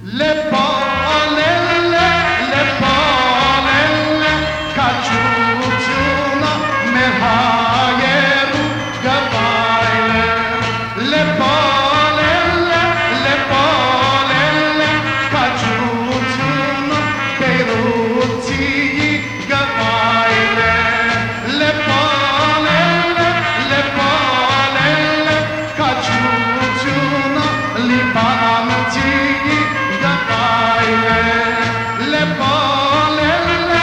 Le polelle, kaçucuna merhayeru gavayle. Le polelle, kaçucuna Beyruti'yi gavayle. Le polelle, kaçucuna Libanti'yi gavayle. Le polelle,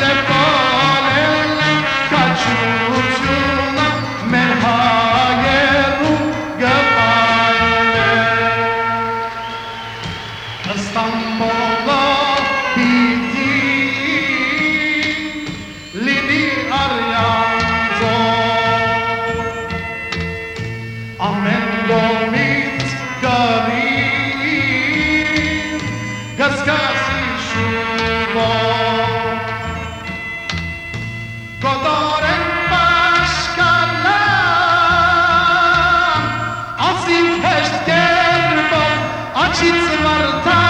kaçucuna merhayeru gavayle. İstanbul'a bitti Lidi Arianzo Amendo mit garim Gaskasi şubo Godoren başkalan Azim heşt gerbo Açit varta